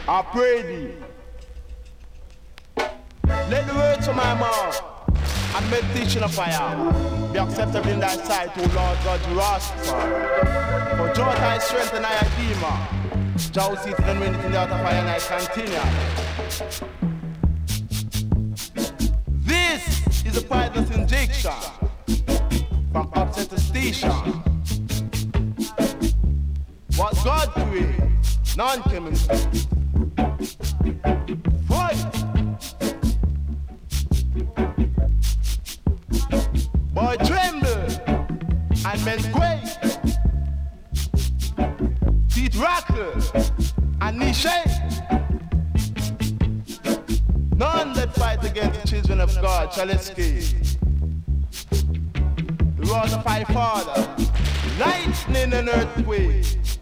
I pray thee. Let the words of my mouth and meditation of fire be acceptable in thy sight, O Lord God, you Rastafari. For joy thy strength and thy redeemer. Thou seated and wind in the outer fire and I continue. This is a poisonous injection from upset to station. What God created, none can mistake. Fight! Boy tremble and men quake. Teeth rattle and knee shake. None that fight against the children of God shall escape. The wrath of thy Father, lightning and earthquake.